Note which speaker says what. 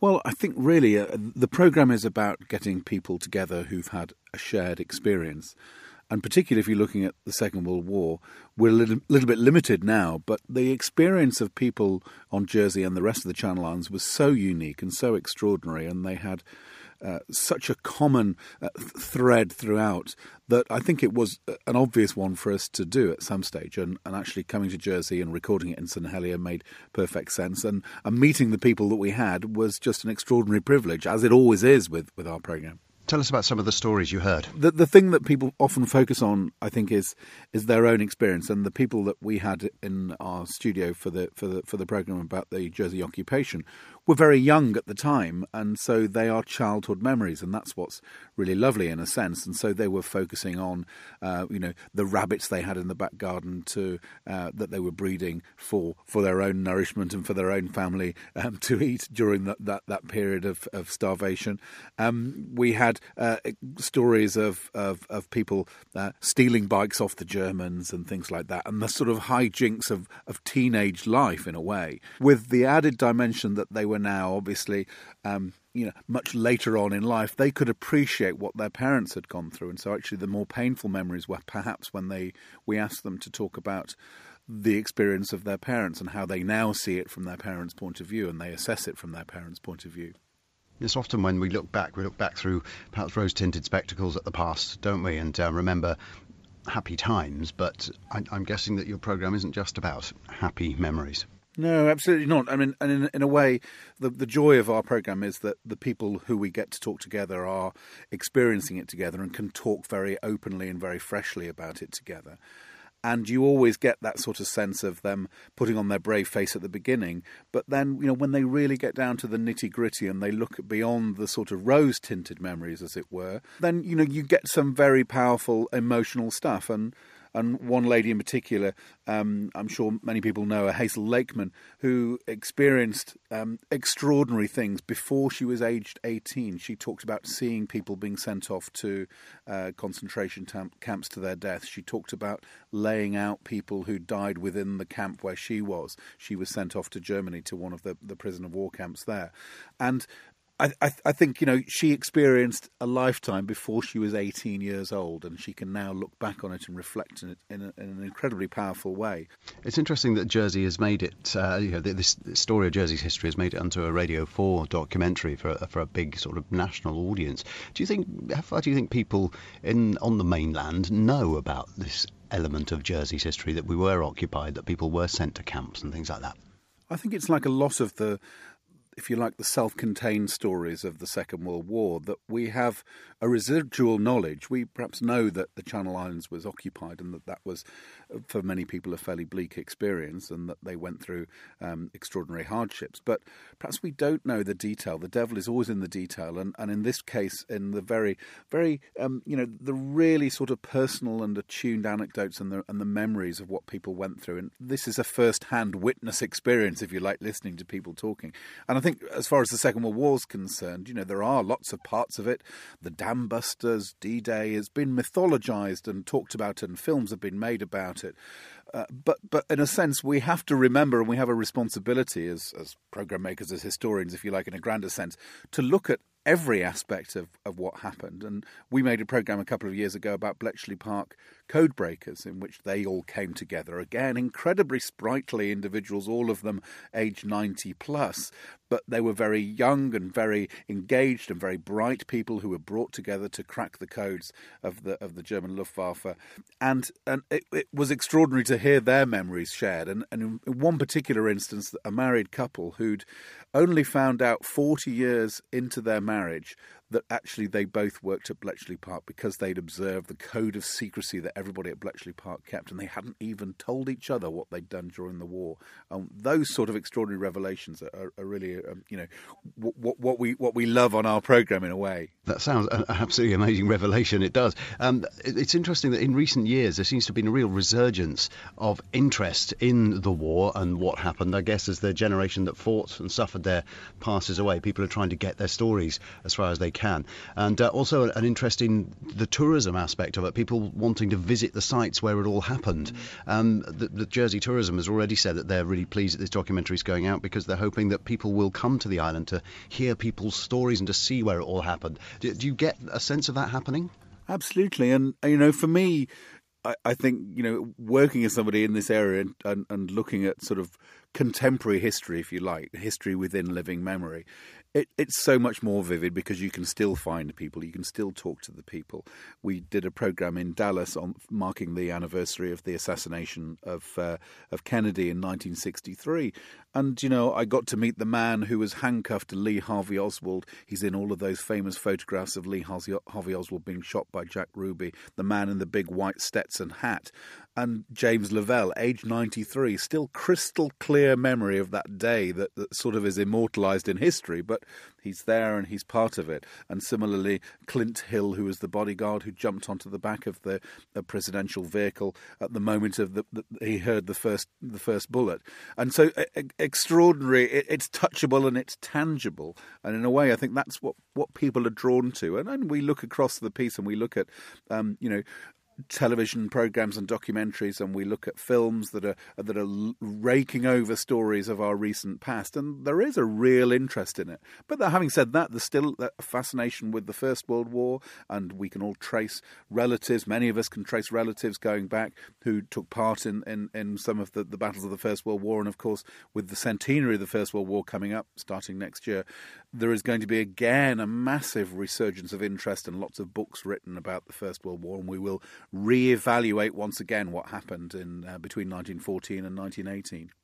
Speaker 1: Well, I think really the programme is about getting people together who've had a shared experience. And particularly if you're looking at the Second World War, we're a little bit limited now, but the experience of people on Jersey and the rest of the Channel Islands was so unique and so extraordinary, and they had such a common thread throughout that I think it was an obvious one for us to do at some stage. And actually coming to Jersey and recording it in St Helier made perfect sense. And meeting the people that we had was just an extraordinary privilege, as it always is with our programme.
Speaker 2: Tell us about some of the stories you heard.
Speaker 1: The thing that people often focus on, I think, is their own experience, and the people that we had in our studio for the programme about the Jersey occupation were very young at the time, and so they are childhood memories, and that's what's really lovely in a sense. And so they were focusing on, the rabbits they had in the back garden that they were breeding for their own nourishment and for their own family to eat during that period of starvation. We had stories of people stealing bikes off the Germans and things like that, and the sort of hijinks of teenage life in a way, with the added dimension that they were now obviously much later on in life. They could appreciate what their parents had gone through, and so actually the more painful memories were perhaps when we asked them to talk about the experience of their parents and how they now see it from their parents' point of view, and they assess it from their parents' point of view.
Speaker 2: It's often when we look back through perhaps rose-tinted spectacles at the past, don't we, and remember happy times, but I'm guessing that your programme isn't just about happy memories.
Speaker 1: No, absolutely not. I mean, and in a way, the joy of our programme is that the people who we get to talk together are experiencing it together and can talk very openly and very freshly about it together. And you always get that sort of sense of them putting on their brave face at the beginning. But then, when they really get down to the nitty-gritty and they look beyond the sort of rose-tinted memories, as it were, then, you get some very powerful emotional stuff. And one lady in particular, I'm sure many people know, Hazel Lakeman, who experienced extraordinary things before she was aged 18. She talked about seeing people being sent off to concentration camps to their death. She talked about laying out people who died within the camp where she was. She was sent off to Germany to one of the prison of war camps there. And I think, she experienced a lifetime before she was 18 years old, and she can now look back on it and reflect on it in an incredibly powerful way.
Speaker 2: It's interesting that Jersey has made it, this story of Jersey's history has made it onto a Radio 4 documentary for a big sort of national audience. How far do you think people on the mainland know about this element of Jersey's history, that we were occupied, that people were sent to camps and things like that?
Speaker 1: I think it's like a lot of the self-contained stories of the Second World War, that we have a residual knowledge. We perhaps know that the Channel Islands was occupied and that was, for many people, a fairly bleak experience, and that they went through extraordinary hardships. But perhaps we don't know the detail. The devil is always in the detail, and in this case, in the very, very, the really sort of personal and attuned anecdotes and the memories of what people went through. And this is a first-hand witness experience, if you like, listening to people talking. And I think as far as the Second World War is concerned, there are lots of parts of it. The Dam Busters, D-Day has been mythologized and talked about, and films have been made about it. But in a sense, we have to remember, and we have a responsibility as programme makers, as historians, if you like, in a grander sense, to look at every aspect of what happened. And we made a programme a couple of years ago about Bletchley Park code breakers, in which they all came together. Again, incredibly sprightly individuals, all of them aged 90 plus, but they were very young and very engaged and very bright people who were brought together to crack the codes of the German Luftwaffe. And it was extraordinary to hear their memories shared. And in one particular instance, a married couple who'd only found out 40 years into their marriage that actually they both worked at Bletchley Park because they'd observed the code of secrecy that everybody at Bletchley Park kept, and they hadn't even told each other what they'd done during the war. Those sort of extraordinary revelations are really, what we love on our programme in a way.
Speaker 2: That sounds an absolutely amazing revelation. It does. It's interesting that in recent years there seems to have been a real resurgence of interest in the war and what happened. I guess as the generation that fought and suffered there passes away, people are trying to get their stories as far as they can. And also an interest in the tourism aspect of it, people wanting to visit the sites where it all happened. The Jersey Tourism has already said that they're really pleased that this documentary is going out because they're hoping that people will come to the island to hear people's stories and to see where it all happened. Do you get a sense of that happening?
Speaker 1: Absolutely. And, for me, I think, working as somebody in this area and looking at sort of contemporary history, if you like, history within living memory, it's so much more vivid because you can still find people, you can still talk to the people. We did a programme in Dallas on marking the anniversary of the assassination of Kennedy in 1963. And, I got to meet the man who was handcuffed to Lee Harvey Oswald. He's in all of those famous photographs of Lee Harvey Oswald being shot by Jack Ruby, the man in the big white Stetson hat. And James Lavelle, age 93, still crystal clear memory of that day that sort of is immortalised in history, but he's there and he's part of it. And similarly, Clint Hill, who was the bodyguard who jumped onto the back of the presidential vehicle at the moment of he heard the first bullet. And so extraordinary, it's touchable and it's tangible. And in a way, I think that's what people are drawn to. And we look across the piece and we look at, television programs and documentaries, and we look at films that are raking over stories of our recent past, and there is a real interest in it. But having said that, there's still a fascination with the First World War, and we can all trace relatives. Many of us can trace relatives going back who took part in some of the battles of the First World War, and of course, with the centenary of the First World War coming up, starting next year, there is going to be again a massive resurgence of interest and lots of books written about the First World War, and we will re-evaluate once again what happened in between 1914 and 1918.